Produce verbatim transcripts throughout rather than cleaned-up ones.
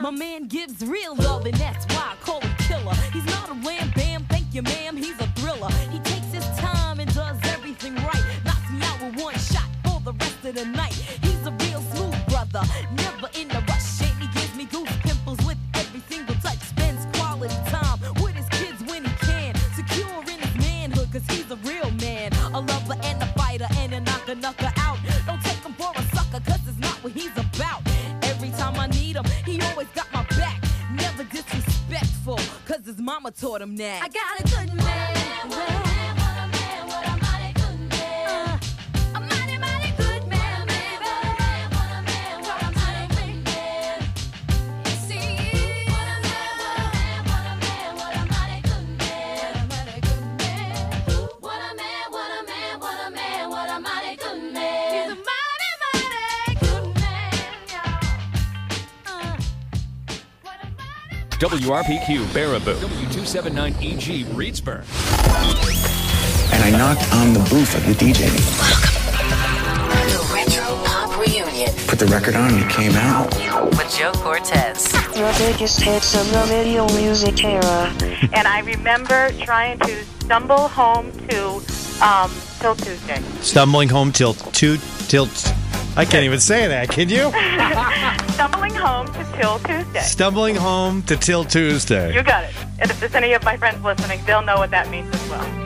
My man gives real love, and that's why I call him killer. He's not a wham bam, thank you ma'am, he's a thriller. He takes his time and does everything right. Knocks me out with one shot for the rest of the night. He's a real smooth brother, never in a rush. And he gives me goose pimples with every single touch. Spends quality time with his kids when he can. Secure in his manhood, cause he's a real man. A lover and a fighter and a knocker knocker out. Don't take him for a sucker, cause it's not what he's about. Every time I need him, he always got my back. Never disrespectful, cause his mama taught him that. I got a good man. What a man, what a man, what a mighty good man. Uh, a mighty, mighty good man, baby. What a man, what a mighty good man. See, what a man, what a man, what a mighty good man. What a mighty good man. What a man, what a man, what a man, what a mighty good man. He's a mighty, mighty good man, y'all. Uh, what a mighty. W R P Q Baraboo, W two seventy-nine E G Reedsburg. And I knocked on the booth of the D J. The Retro Pop Reunion. Put the record on and it came out. With Joe Cortez. Your biggest hits of the video music era. And I remember trying to stumble home to um, Till Tuesday. Stumbling home till two till. I can't even say that. Can you? Stumbling home to Till Tuesday. Stumbling home to Till Tuesday. You got it. And if there's any of my friends listening, they'll know what that means as well.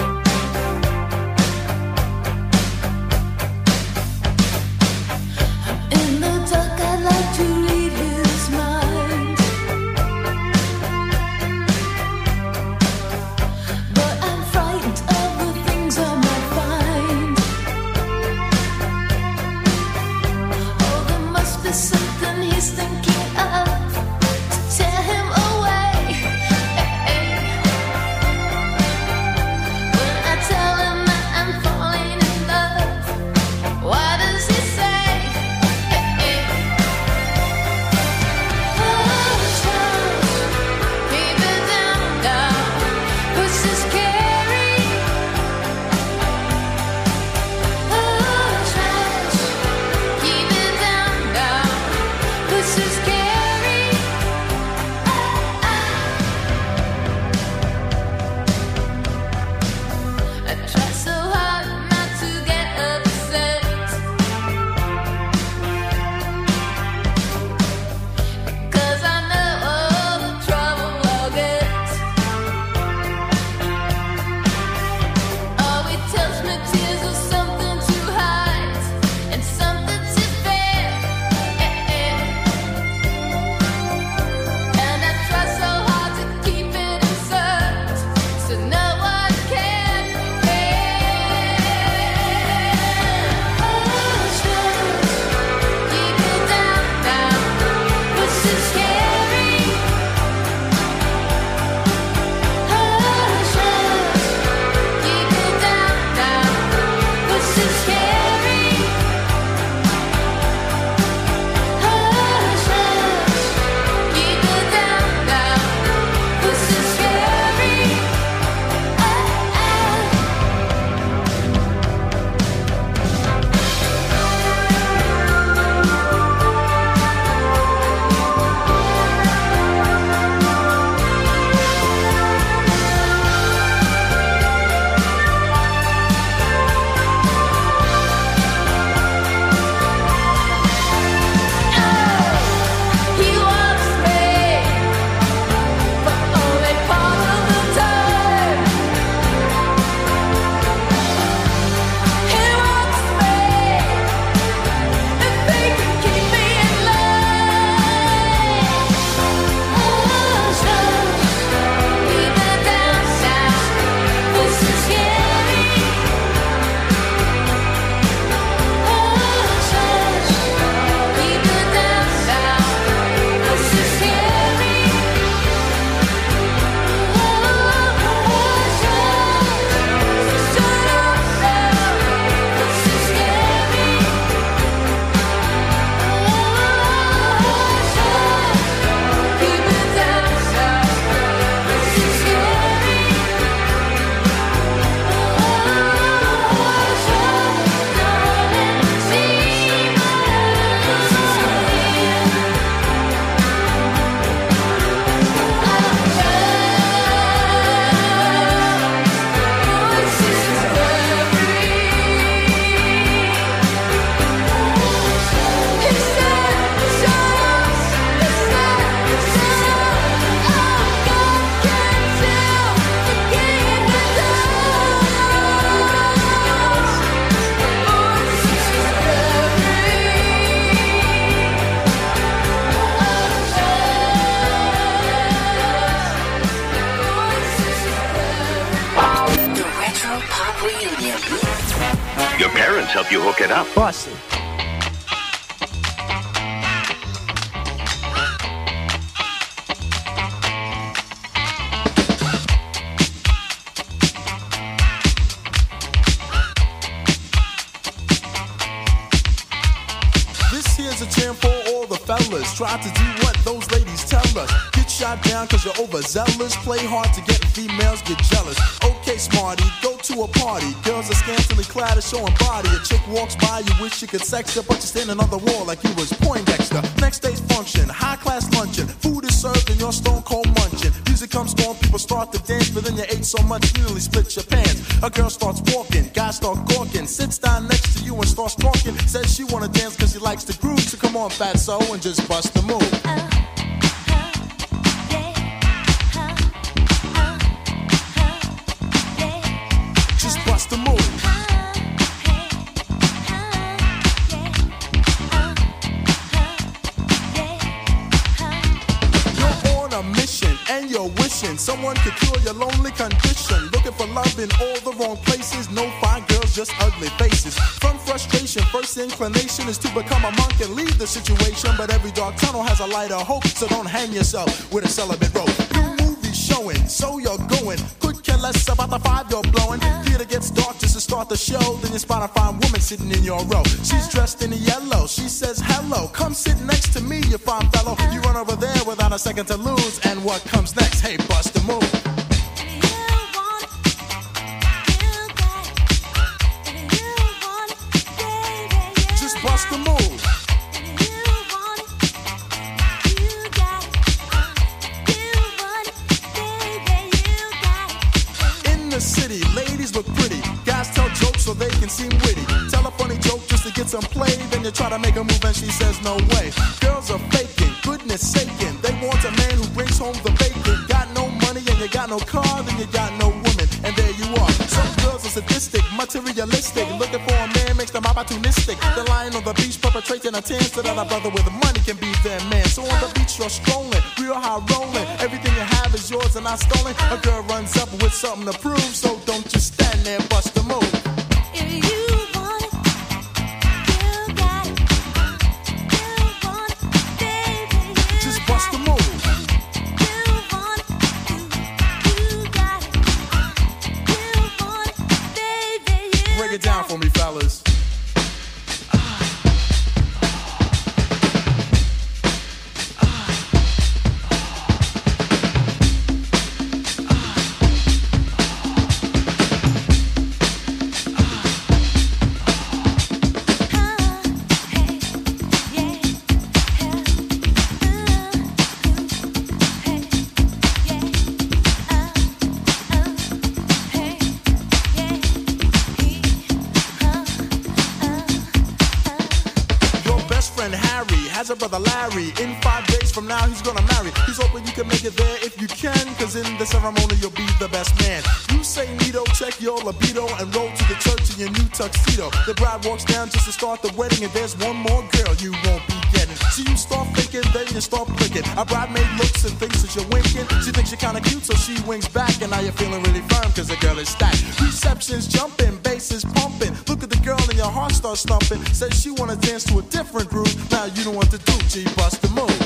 In the dark, I'd like to read his mind, but I'm frightened of the things I might find. Oh, there must be something he's thinking of to tear him away. help you hook it up. Bust it. Fellas, try to do what those ladies tell us. Get shot down cause you're overzealous. Play hard to get females, get jealous. Okay, smarty, go to a party. Girls are scantily clad and showing body. A chick walks by, you wish you could sex her, but you're standing on the wall like you was Poindexter. Next day's function, high class luncheon. Food is served and you're stone cold munching. Music comes on, people start to dance, but then you ate so much you nearly split your pants. A girl starts walking, guys start gawking. Sits down next to you and starts talking. Says she wanna dance cause she likes the groove. So come on, fatso, and just bust the move. Just bust the move. You're on a mission and you're wishing someone could cure your lonely condition. Looking for love in all the wrong places. No fine girls, just ugly faces. From frustration, first inclination is to become a monk and leave the situation. But every dark tunnel has a light of hope, so don't hang yourself with a celibate rope. New movies showing, so you're going. Could care less about the five you're blowing. Theater gets dark just to start the show. Then you spot a fine woman sitting in your row. She's dressed in yellow, she says hello. Come sit next to me, you fine fellow. You run over there without a second to lose. And what comes next? Hey, bust the move. Bust the move. In the city, ladies look pretty. Guys tell jokes so they can seem witty. Tell a funny joke just to get some play. Then you try to make a move and she says no way. Girls are faking, goodness saking. They want a man who brings home the bacon. Got no money and you got no car, then you got no woman. And there you are. Some girls are sadistic, materialistic. Looking for a man makes them opportunistic. They're lying on the beach perpetrating a tan so that a brother with money can be their man. So on the beach you're strolling, real high rolling. Everything you have is yours and not stolen. A girl runs up with something to prove, so don't just stand there, bust the move. If you want it, you got it. You want it, baby, you just bust the move. You want it, you, you got it. You want it, baby, you break it down for me, fellas. Has a brother Larry. In five days from now he's gonna marry. He's hoping you can make it there if you can, cause in the ceremony you'll be the best man. You say neato, check your libido, and roll to the church in your new tuxedo. The bride walks down just to start the wedding, and there's one more girl you won't be getting. So you start thinking, then you start flicking. A bridemaid looks and thinks that you're winking. She thinks you're kinda cute, so she winks back, and now you're feeling really firm cause the girl is stacked. Reception's jumping, bass is pumping. Look at the girl and your heart starts thumping. Says she wanna dance to a different groove. Now you don't want to do, G, bust the move.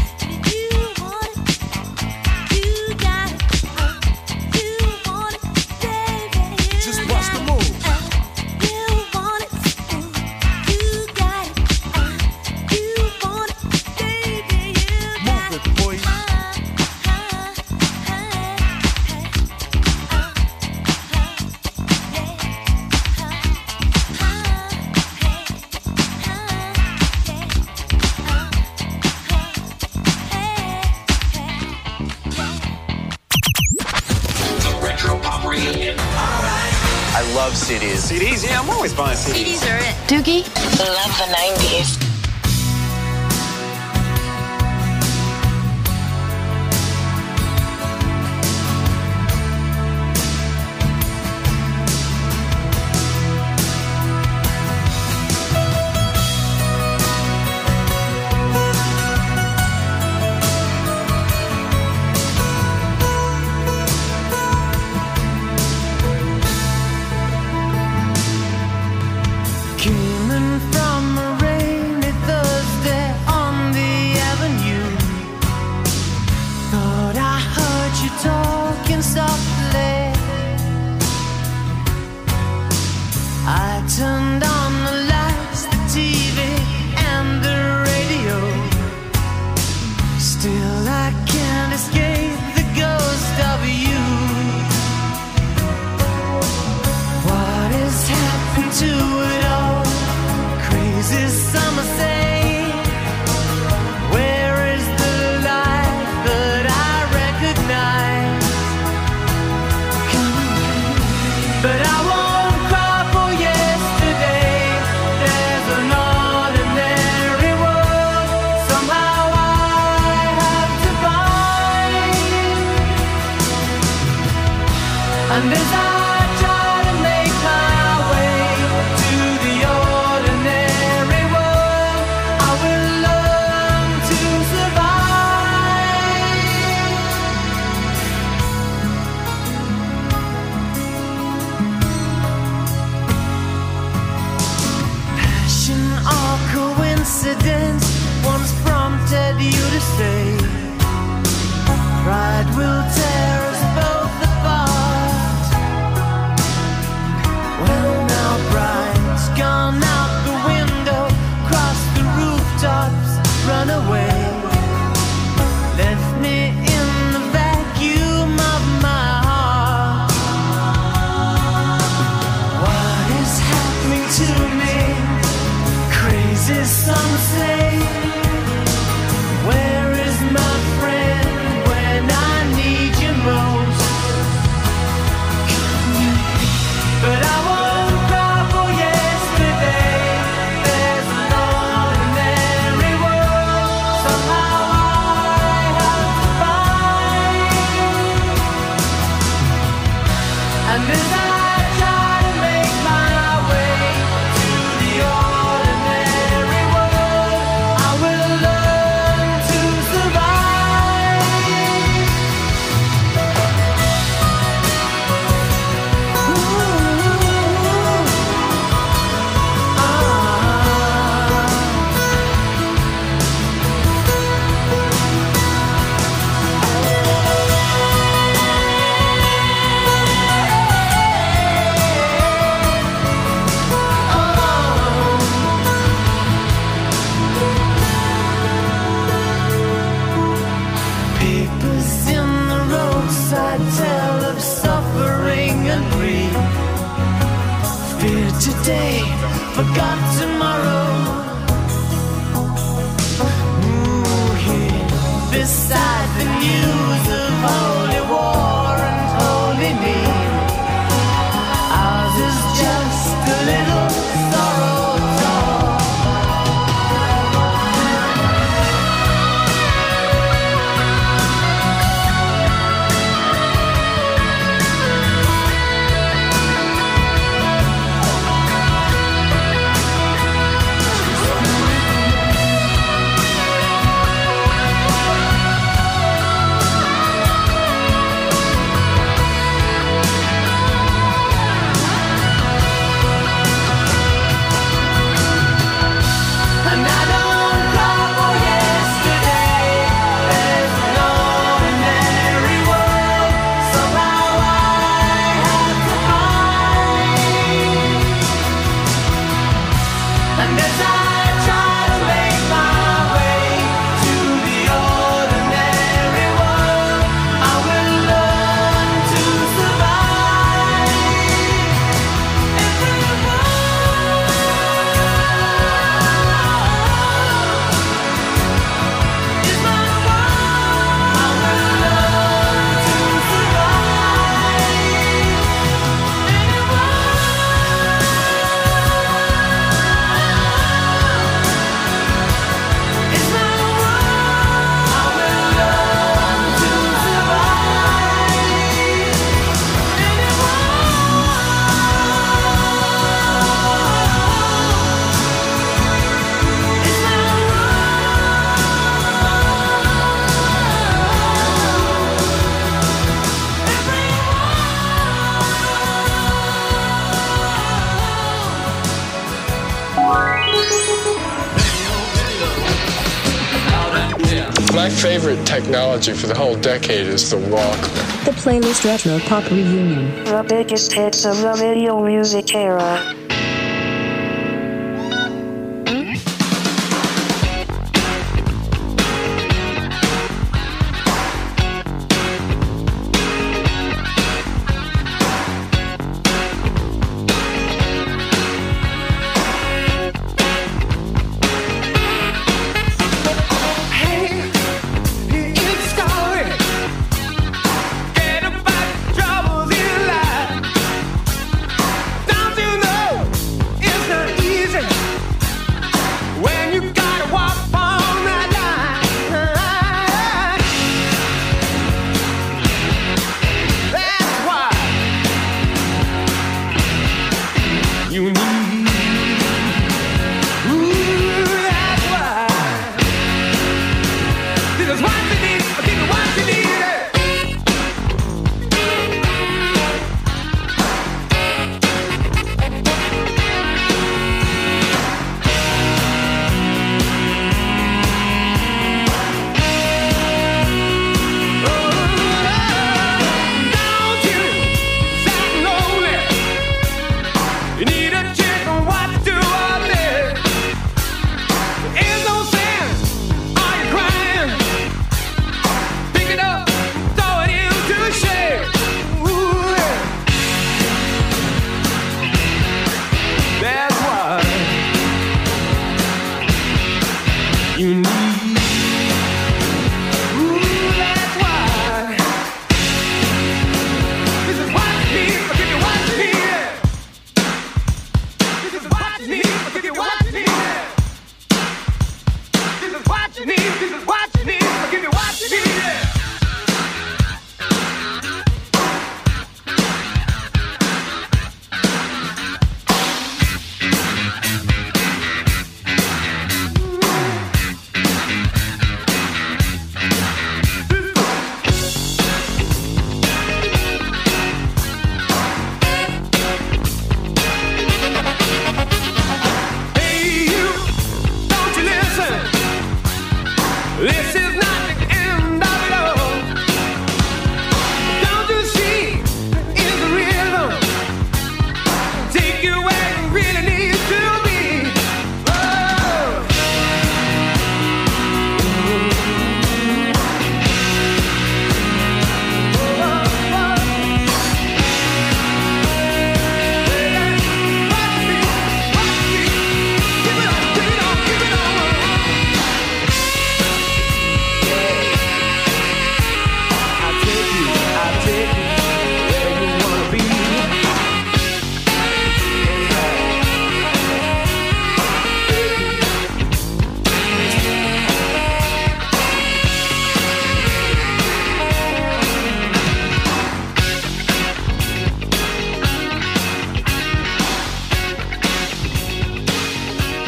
I love C Ds. C Ds? Yeah, I'm always buying C Ds. C Ds are it. Doogie? Love the nineties. Can accidents once prompted you to say, pride will tear us both apart. Well, now pride's gone out the window, cross the rooftops, run away, left me in the vacuum of my heart. What is happening to me? Crazy, some say. Where is my friend when I need you most? But I won't cry for yesterday. There's an ordinary world somehow I have to find. And as I try to make my way to the ordinary world, I will learn to survive. Ooh, ah. Papers in the roadside tell of suffering and grief. Fear today, forgot tomorrow. Ooh, here beside the news of holy war and holy need, ours is just a little sorrow talk. And I don't cry for yesterday. There's an ordinary world somehow I have to find. And as I try to make my way to the ordinary world, I will learn to survive. Everyone is my world. I will learn to survive. Anyone is my world. I will learn to survive. Anyone is my My favorite technology for the whole decade is the Walkman. The Playlist Retro Pop Reunion. The biggest hits of the video music era. It's going. Get about troubles in life. Don't you know?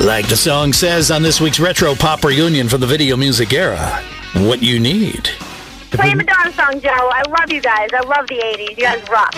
Like the song says on this week's Retro Pop Reunion from the Video Music Era, what you need. Play a Madonna song, Joe. I love you guys. I love the eighties. You guys rock.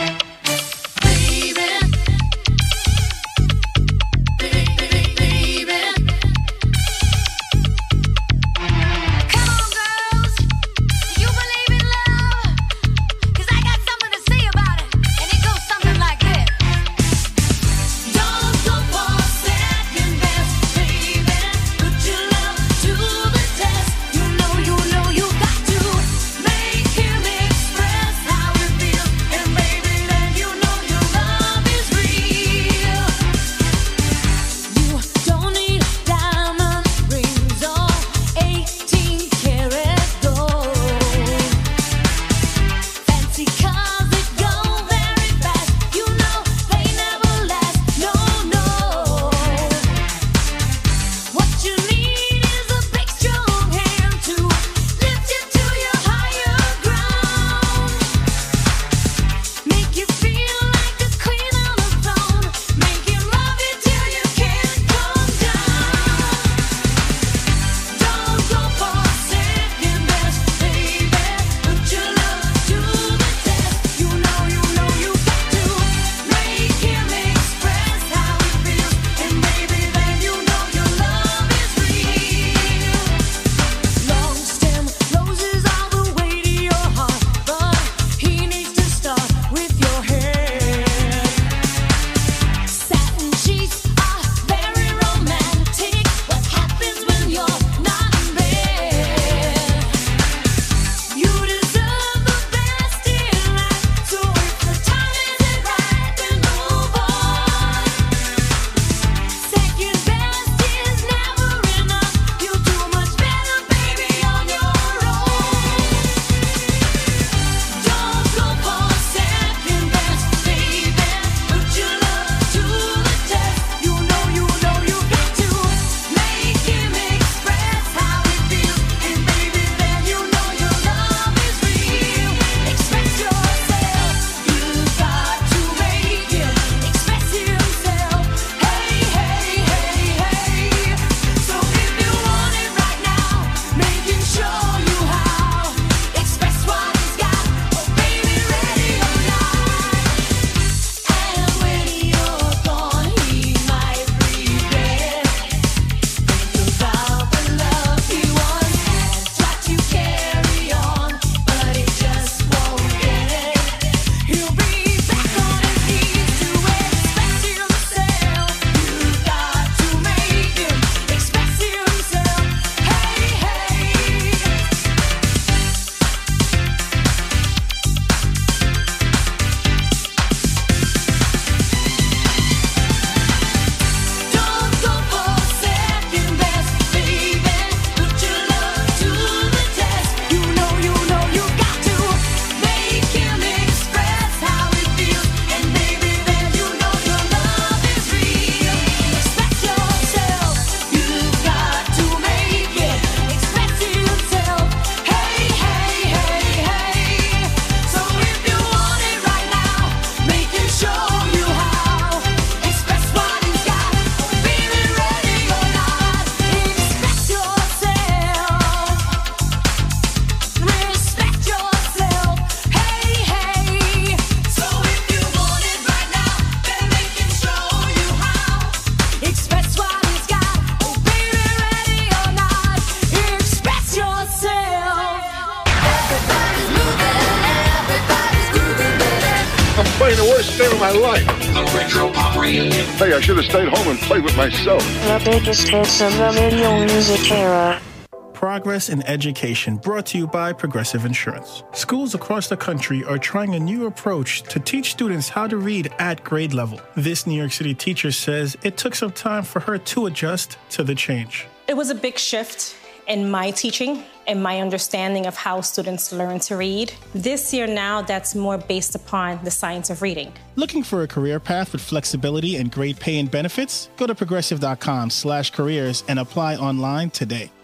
playing the worst game of my life. The Retro Pop Reunion. Hey, I should have stayed home and played with myself. The biggest hits of the video music era. Progress in Education, brought to you by Progressive Insurance. Schools across the country are trying a new approach to teach students how to read at grade level. This New York City teacher says it took some time for her to adjust to the change. It was a big shift in my teaching and my understanding of how students learn to read. This year now, that's more based upon the science of reading. Looking for a career path with flexibility and great pay and benefits? Go to progressive.com slash careers and apply online today.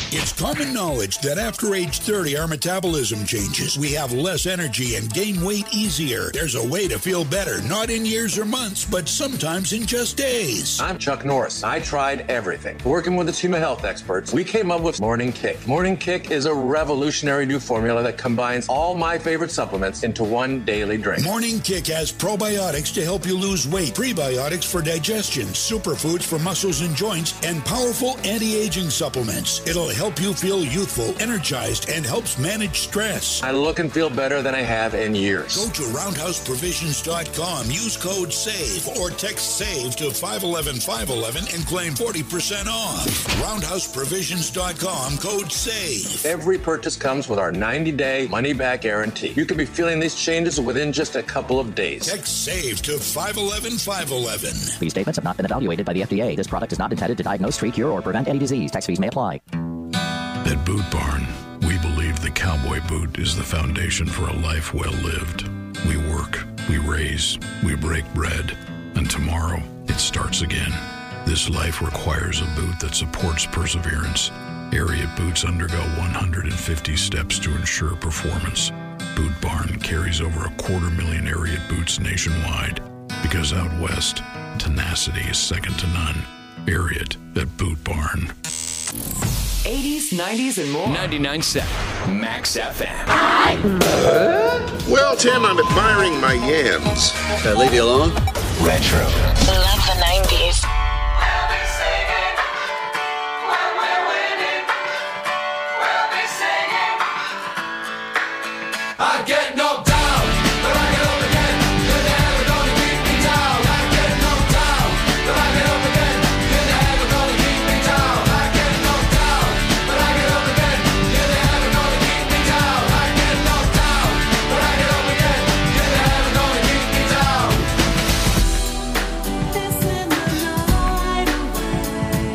It's common knowledge that after age thirty, our metabolism changes. We have less energy and gain weight easier. There's a way to feel better, not in years or months, but sometimes in just days. I'm Chuck Norris. I tried everything. Working with the team of health experts, we came up with Morning Kick. Morning Kick is a revolutionary new formula that combines all my favorite supplements into one daily drink. Morning Kick has probiotics to help you lose weight, prebiotics for digestion, superfoods for muscles and joints, and powerful anti-aging supplements. It'll help you feel youthful, energized, and helps manage stress. I look and feel better than I have in years. Go to roundhouse provisions dot com, use code SAVE, or text SAVE to five one one five one one and claim forty percent off. roundhouse provisions dot com, code SAVE. Every purchase comes with our ninety-day money-back guarantee. You could be feeling these changes within just a couple of days. Text SAVE to five one one five one one. These statements have not been evaluated by the F D A. This product is not intended to diagnose, treat, cure, or prevent any disease. Tax fees may apply. At Boot Barn, we believe the cowboy boot is the foundation for a life well lived. We work, we raise, we break bread, and tomorrow it starts again. This life requires a boot that supports perseverance. Ariat boots undergo one hundred fifty steps to ensure performance. Boot Barn carries over a quarter million Ariat boots nationwide because out west, tenacity is second to none. Ariat at Boot Barn. eighties, nineties, and more. ninety-nine point seven Max F M. Well, Tim, I'm admiring my yams. Can I leave you alone? Retro. Love the nineties. I get knocked down, but I get up again. You're never gonna keep me down. I get knocked down, but I get up again. You're never gonna keep me down. I get knocked down, but I get up again. You're never gonna keep me down. I get knocked down, but I get up again. You're never gonna keep me down. It's in the night away.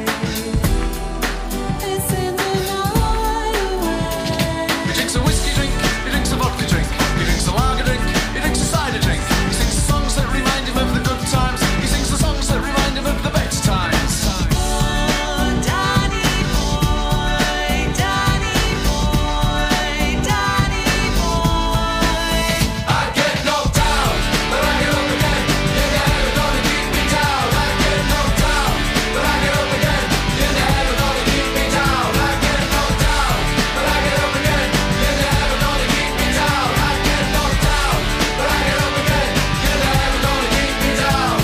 It's in the night away. He drinks a whiskey drink. He drinks a vodka drink, he drinks a lager drink, he drinks a cider drink. He sings the songs that remind him of the good times. He sings the songs that remind him of the better times. Oh, Danny boy, Danny boy, Danny boy. I get knocked down, but I get up again. You're never gonna keep me down. I get knocked down, but I get up again. You're never gonna keep me down. I get knocked down, but I get up again. You're never gonna keep me down. I get knocked down, but I get up again. You're never gonna keep me down.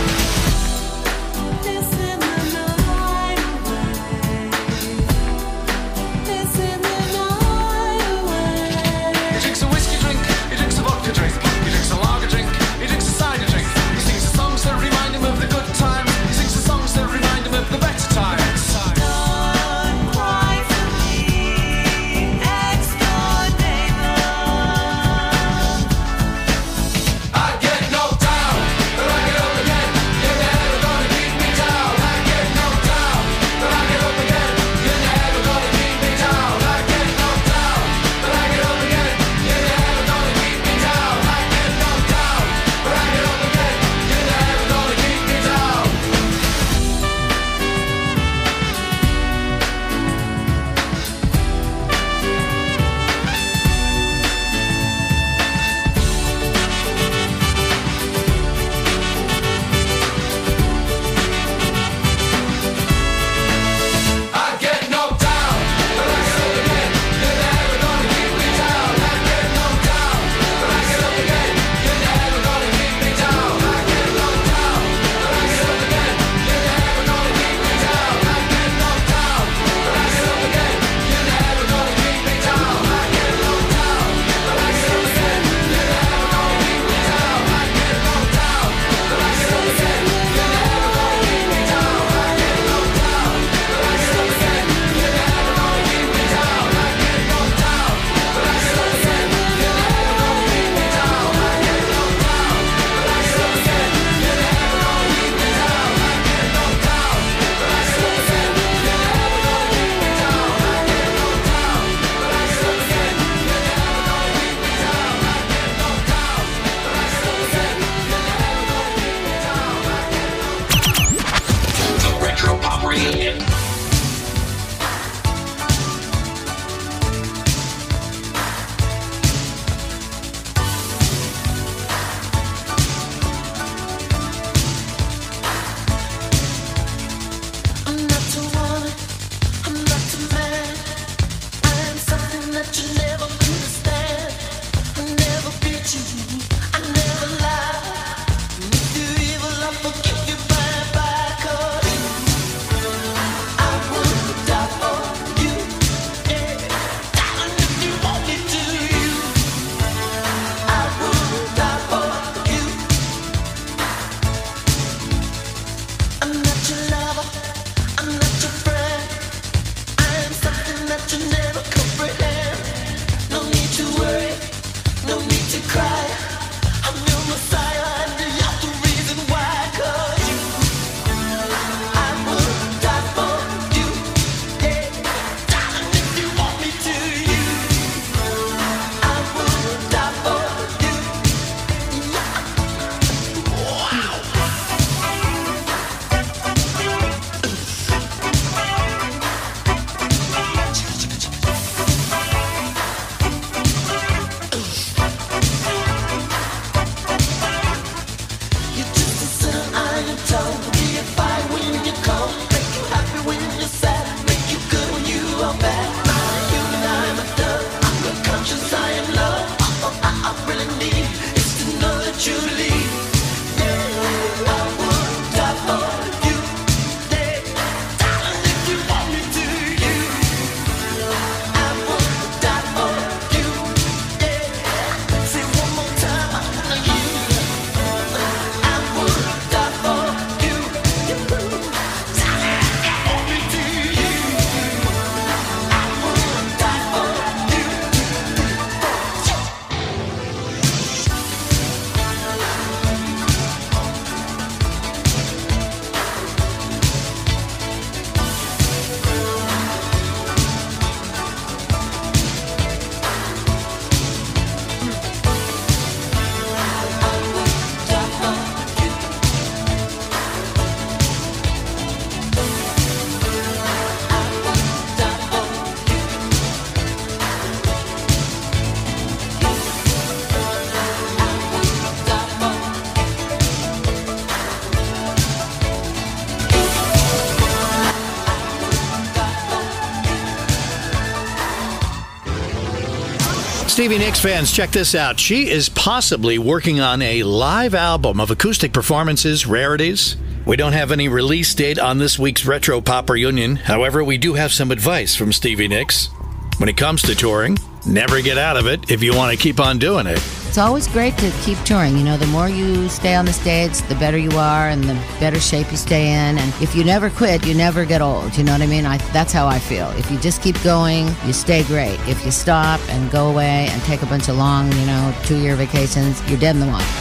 It's in the night away. It's in the night away. He drinks a whiskey drink, he drinks a vodka drink, he drinks a lager drink, he drinks a cider drink. He sings the songs that remind him of the good times. He sings the songs that remind him of the better times. Don't cry for me, ex-door neighbor. I get knocked down, but I get up again. You're never gonna keep me down. I get knocked down, but I get up again. You're never gonna keep me down. I get knocked down, but I get up again. You're never gonna keep me down. I get knocked down, but I get up again. You're never gonna keep me down. I get knocked down, but I get up again. You're never gonna keep me down. I get knocked down, but I get up again. You're never gonna keep me down. I get knocked down, but I get up again. You're never gonna keep me down. I get knocked down, but I get up again. You're never gonna keep me down. I get knocked down, but I get up again. You're never gonna keep me down. I get knocked down, but I get up again. You're never gonna keep me down. I get knocked down, but I get up again. You're never gonna keep me down. I get knocked down, but I get up again. You're never gonna keep me down. I get knocked down, but I get up again. You're never gonna keep me down. I get knocked down, but I get up again. You're never gonna keep me down. I get knocked down, but I get up again. You're never gonna keep me down. I get knocked down, but I get up again. You're never gonna keep me down. I get knocked down. The Retro Pop Reunion. Stevie Nicks fans, check this out. She is possibly working on a live album of acoustic performances, rarities. We don't have any release date on this week's Retro Pop Reunion. However, we do have some advice from Stevie Nicks. When it comes to touring, never get out of it if you want to keep on doing it. It's always great to keep touring. You know, the more you stay on the stage, the better you are and the better shape you stay in. And if you never quit, you never get old. You know what I mean? I, that's how I feel. If you just keep going, you stay great. If you stop and go away and take a bunch of long, you know, two-year vacations, you're dead in the water.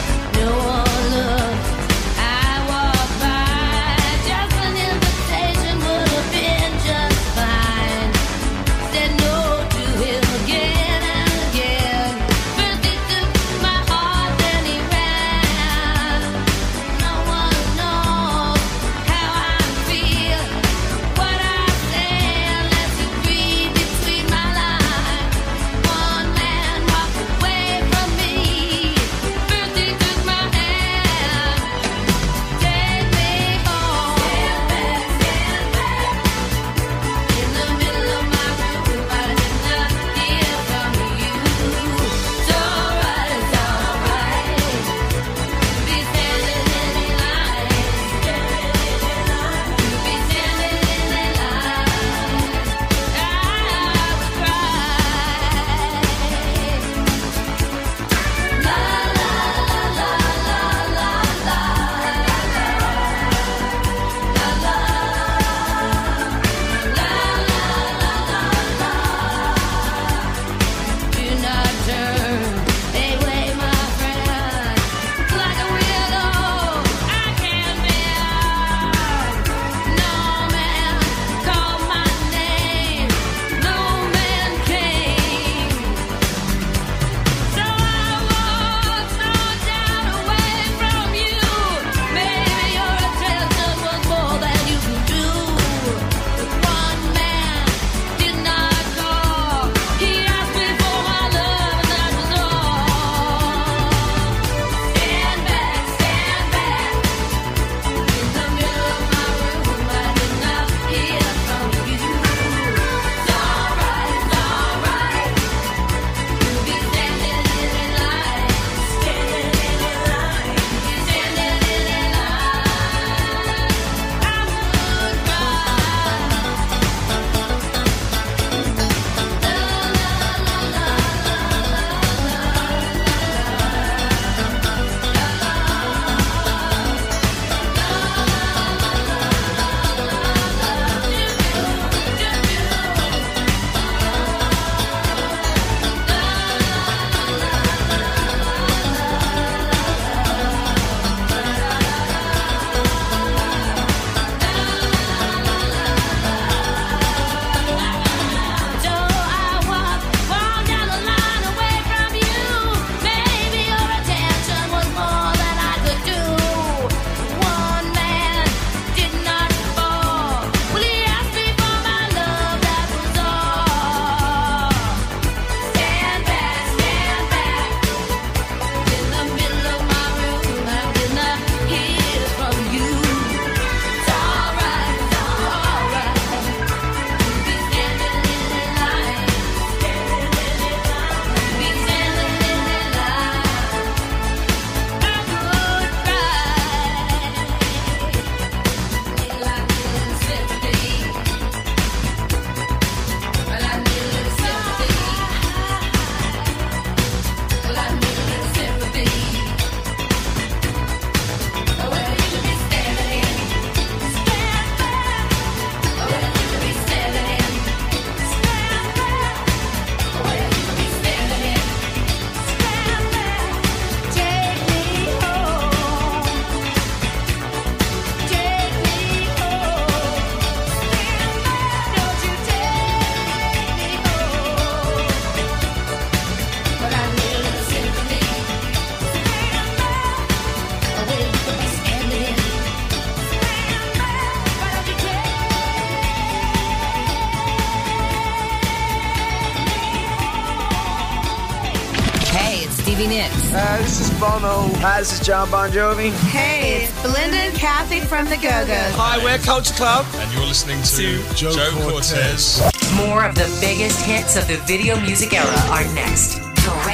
Stevie Nicks. Uh, this is Bono. Hi, this is John Bon Jovi. Hey, it's Belinda and Kathy from the Go-Go's. Hi, we're Culture Club. And you're listening to, to Joe, Joe Cortez. More of the biggest hits of the video music era are next. Go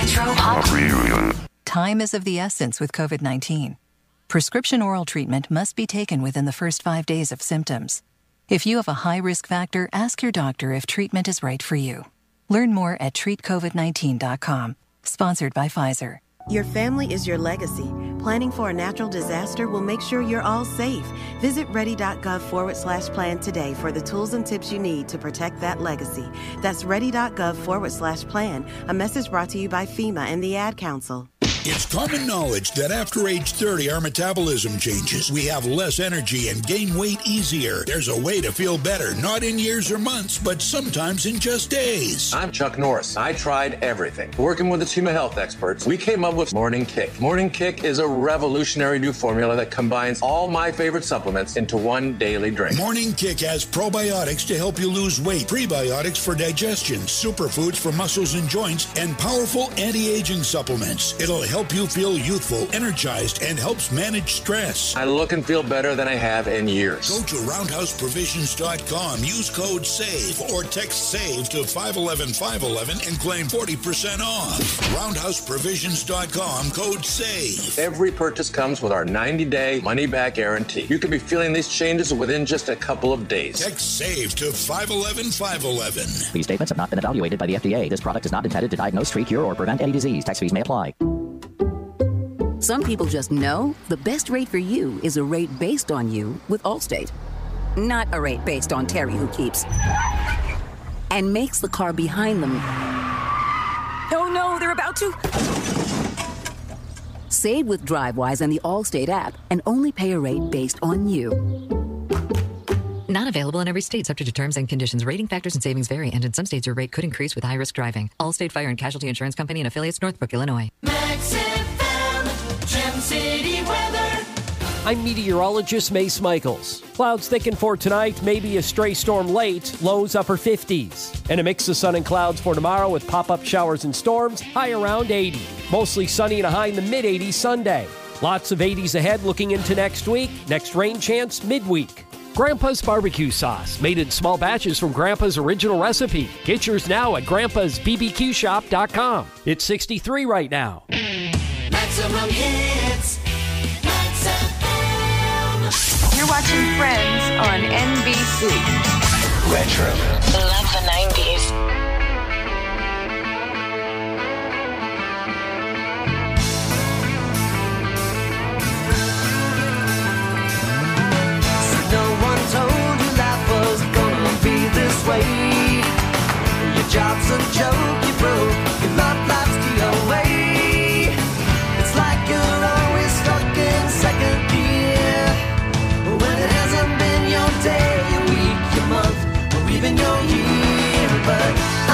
Retro Pop Reunion. Time is of the essence with COVID nineteen. Prescription oral treatment must be taken within the first five days of symptoms. If you have a high risk factor, ask your doctor if treatment is right for you. Learn more at treat covid nineteen dot com. Sponsored by Pfizer. Your family is your legacy. Planning for a natural disaster will make sure you're all safe. Visit ready.gov forward slash plan today for the tools and tips you need to protect that legacy. That's ready.gov forward slash plan. A message brought to you by FEMA and the Ad Council. It's common knowledge that after age thirty, our metabolism changes. We have less energy and gain weight easier. There's a way to feel better, not in years or months, but sometimes in just days. I'm Chuck Norris. I tried everything. Working with the team of health experts, we came up with Morning Kick. Morning Kick is a revolutionary new formula that combines all my favorite supplements into one daily drink. Morning Kick has probiotics to help you lose weight, prebiotics for digestion, superfoods for muscles and joints, and powerful anti-aging supplements. It'll help you feel youthful, energized, and helps manage stress. I look and feel better than I have in years. Go to roundhouse provisions dot com, use code SAVE, or text SAVE to five one one five one one and claim forty percent off. roundhouse provisions dot com, code SAVE. Every purchase comes with our ninety-day money-back guarantee. You could be feeling these changes within just a couple of days. Text SAVE to five one one five one one. These statements have not been evaluated by the F D A. This product is not intended to diagnose, treat, cure, or prevent any disease. Tax fees may apply. Some people just know the best rate for you is a rate based on you with Allstate. Not a rate based on Terry who keeps and makes the car behind them. Oh no, they're about to. Save with DriveWise and the Allstate app and only pay a rate based on you. Not available in every state, subject to terms and conditions. Rating factors and savings vary, and in some states your rate could increase with high-risk driving. Allstate Fire and Casualty Insurance Company and affiliates, Northbrook, Illinois. Max F M, Gem City weather. I'm meteorologist Mace Michaels. Clouds thicken for tonight, maybe a stray storm late, lows upper fifties. And a mix of sun and clouds for tomorrow with pop-up showers and storms, high around eighty. Mostly sunny and a high in the mid-eighties Sunday. Lots of eighties ahead looking into next week. Next rain chance midweek. Grandpa's Barbecue Sauce, made in small batches from Grandpa's original recipe. Get yours now at grandpas b b q shop dot com. It's sixty-three right now. Maximum hits. Max F M. You're watching Friends on N B C. Retro. Love the nineties. Told you life was gonna be this way. Your job's a joke, you broke. Your love life's the away. It's like you're always stuck in second gear. When it hasn't been your day, your week, your month, or even your year. But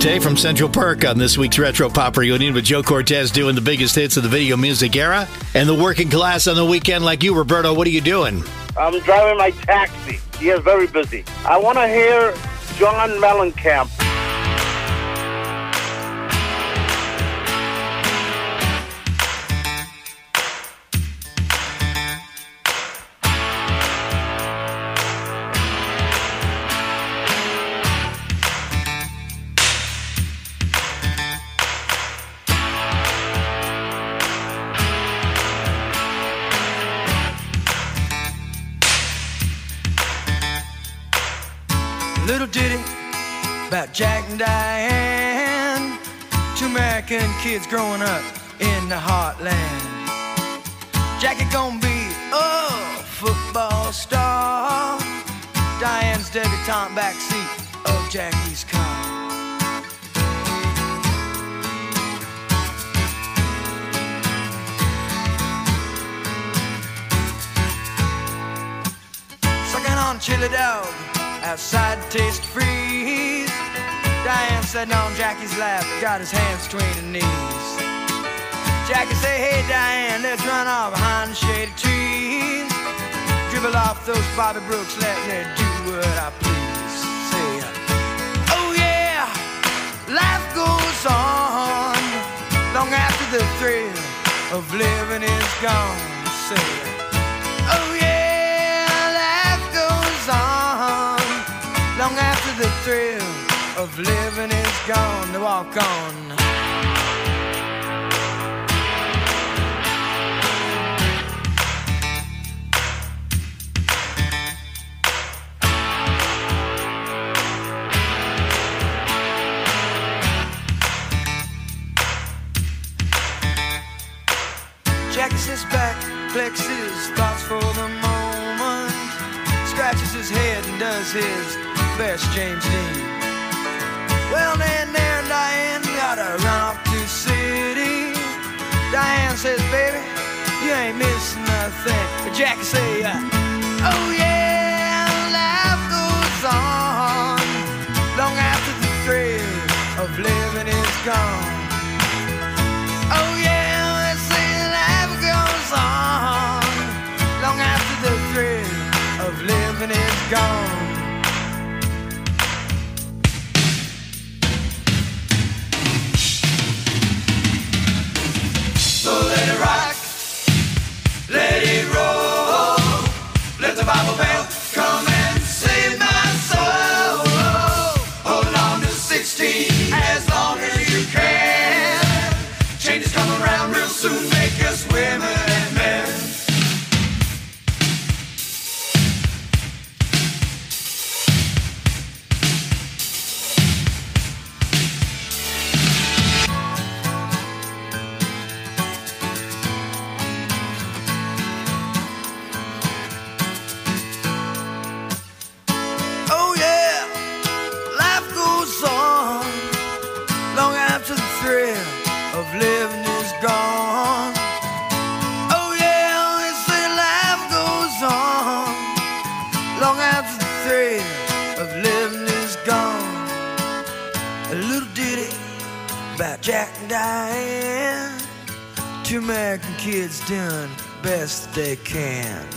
Forte from Central Perk on this week's Retro Pop Reunion with Joe Cortez doing the biggest hits of the video music era. And the working class on the weekend like you, Roberto, what are you doing? I'm driving my taxi. He is very busy. I want to hear John Mellencamp. Little ditty about Jack and Diane, two American kids growing up in the heartland. Jackie gonna be a football star, Diane's debutante backseat of Jackie's car. Sucking on chili dog outside Taste Freeze, Diane sitting on Jackie's lap, got his hands between her knees. Jackie say, hey Diane, let's run off behind the shady trees, dribble off those Bobby Brooks, let me do what I please. Say, oh yeah, life goes on long after the thrill of living is gone. Say, oh yeah, life goes on long after the thrill of living is gone. To walk on. Jackie sits back, collects his thoughts for the moment, scratches his head and does his best James Dean. Well, then there Diane gotta run off to the city. Diane says, baby, you ain't missing nothing. But Jackie say, uh, oh yeah, life goes on long after the thrill of living is gone. Oh yeah, they say life goes on long after the thrill of living is gone. So let it rock, let it roll, let the Bible bell come and save my soul. Hold on to sixteen as long as you can. Changes come around real soon, make us women and men. Living is gone. Oh yeah, they say life goes on long after the thrill of living is gone. A little ditty about Jack and Diane, two American kids doing the best they can.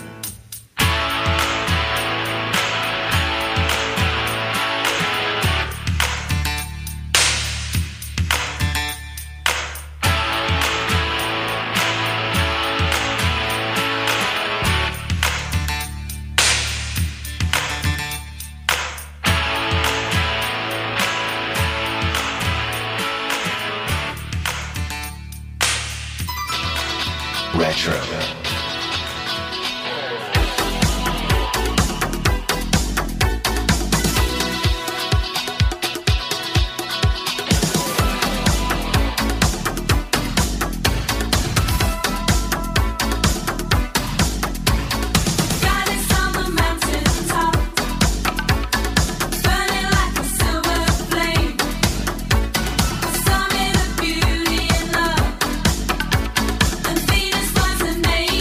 Retro. Name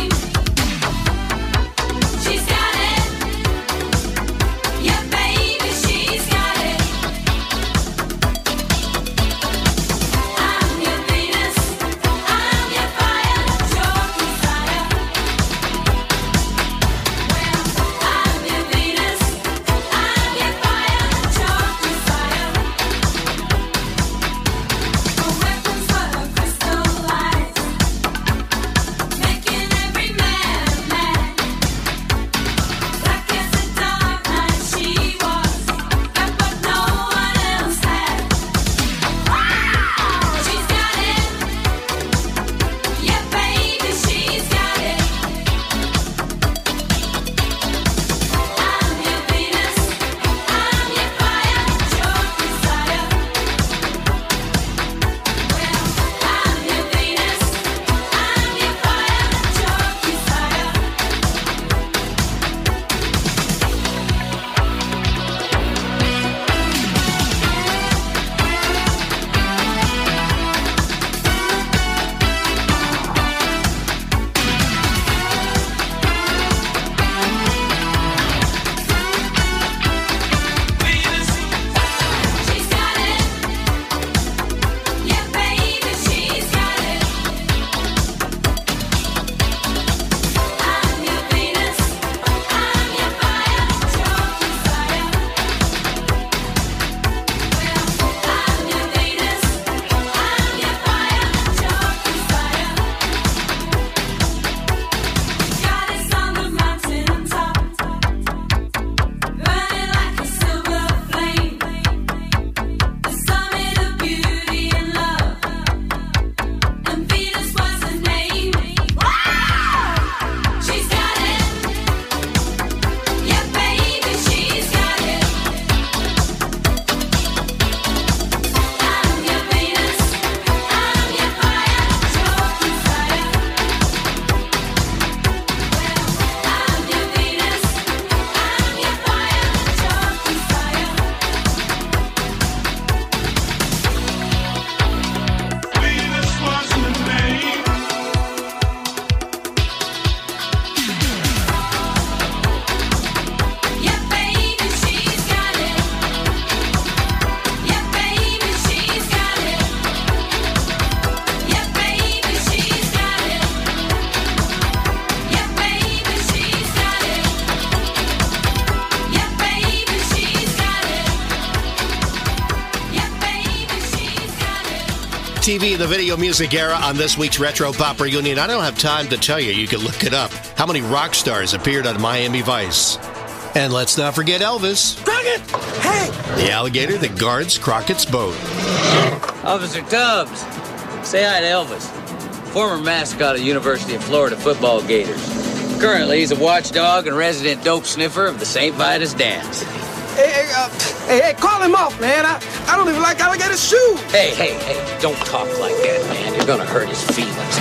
T V in the video music era on this week's Retro Pop Reunion. I don't have time to tell you. You can look it up. How many rock stars appeared on Miami Vice? And let's not forget Elvis. Crockett! Hey! The alligator that guards Crockett's boat. Officer Tubbs, say hi to Elvis, former mascot of University of Florida football Gators. Currently, he's a watchdog and resident dope sniffer of the Saint Vitus Dance. Hey, hey, uh, hey, hey, call him off, man. I, I don't even like alligator shoes. Hey, hey, hey, don't talk like that, man. You're gonna hurt his feelings.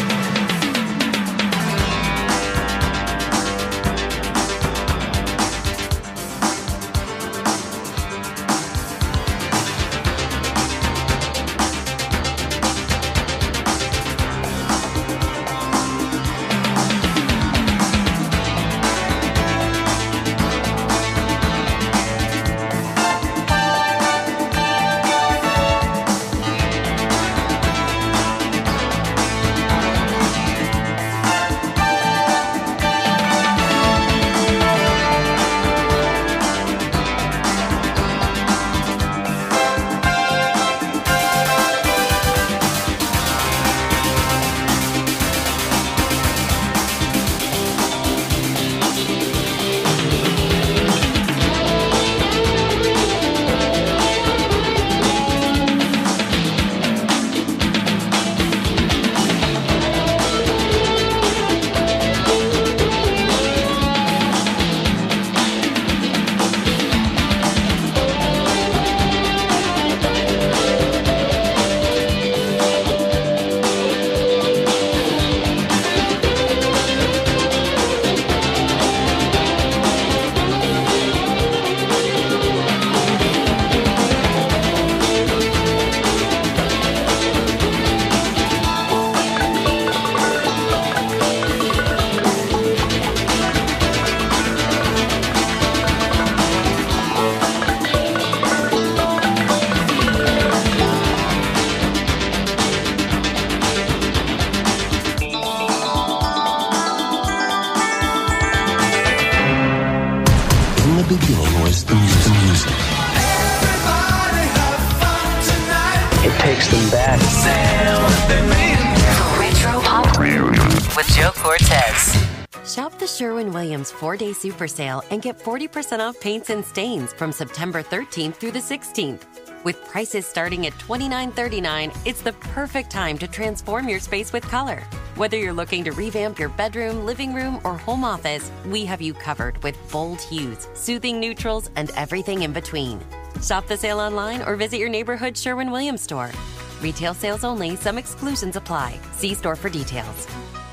Sherwin-Williams four-day super sale and get forty percent off paints and stains from September thirteenth through the sixteenth. With prices starting at twenty-nine thirty-nine, it's the perfect time to transform your space with color. Whether you're looking to revamp your bedroom, living room, or home office, we have you covered with bold hues, soothing neutrals, and everything in between. Shop the sale online or visit your neighborhood Sherwin-Williams store. Retail sales only. Some exclusions apply. See store for details.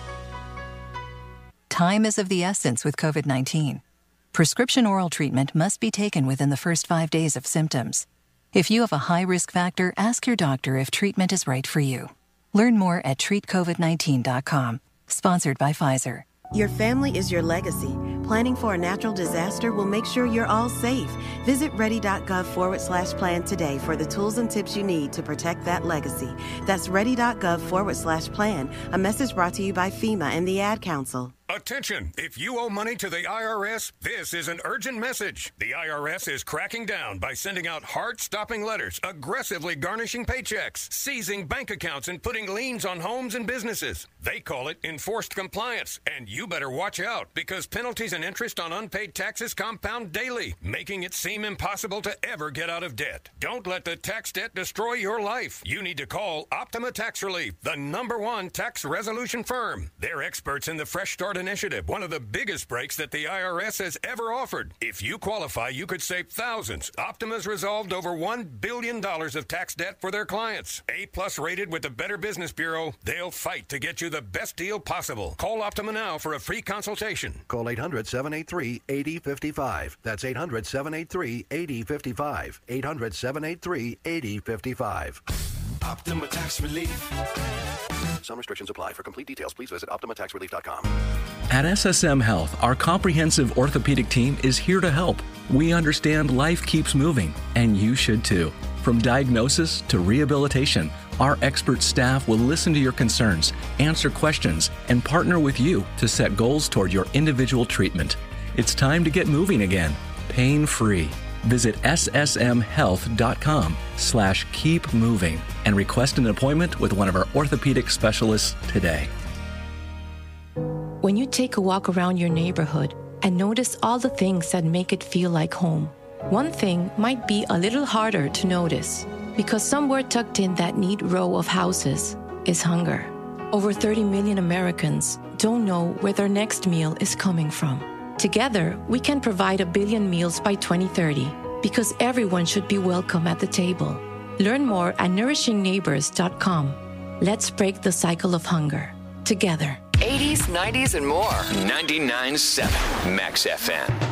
Time is of the essence with COVID nineteen. Prescription oral treatment must be taken within the first five days of symptoms. If you have a high risk factor, ask your doctor if treatment is right for you. Learn more at treat covid nineteen dot com. Sponsored by Pfizer. Your family is your legacy. Planning for a natural disaster will make sure you're all safe. Visit ready.gov forward slash plan today for the tools and tips you need to protect that legacy. That's ready.gov forward slash plan. A message brought to you by FEMA and the Ad Council. Attention! If you owe money to the I R S, this is an urgent message. The I R S is cracking down by sending out heart-stopping letters, aggressively garnishing paychecks, seizing bank accounts, and putting liens on homes and businesses. They call it enforced compliance, and you better watch out because penalties and interest on unpaid taxes compound daily, making it seem impossible to ever get out of debt. Don't let the tax debt destroy your life. You need to call Optima Tax Relief, the number one tax resolution firm. They're experts in the Fresh Start Initiative, one of the biggest breaks that the I R S has ever offered. If you qualify, you could save thousands. Optima's resolved over one billion dollars of tax debt for their clients. A-plus rated with the Better Business Bureau, they'll fight to get you the best deal possible. Call Optima now for a free consultation. Call eight hundred, seven eight three, eight zero five five. That's eight hundred, seven eight three, eight zero five five. eight hundred, seven eight three, eight zero five five. Optima Tax Relief. Some restrictions apply. For complete details, please visit optima tax relief dot com. At S S M Health, our comprehensive orthopedic team is here to help. We understand life keeps moving, and you should too. From diagnosis to rehabilitation, our expert staff will listen to your concerns, answer questions, and partner with you to set goals toward your individual treatment. It's time to get moving again, pain-free. Visit s s m health dot com slash keep moving and request an appointment with one of our orthopedic specialists today. When you take a walk around your neighborhood and notice all the things that make it feel like home, one thing might be a little harder to notice because somewhere tucked in that neat row of houses is hunger. Over thirty million Americans don't know where their next meal is coming from. Together, we can provide a billion meals by twenty thirty because everyone should be welcome at the table. Learn more at nourishing neighbors dot com. Let's break the cycle of hunger together. eighties, nineties, and more. ninety-nine point seven Max F M.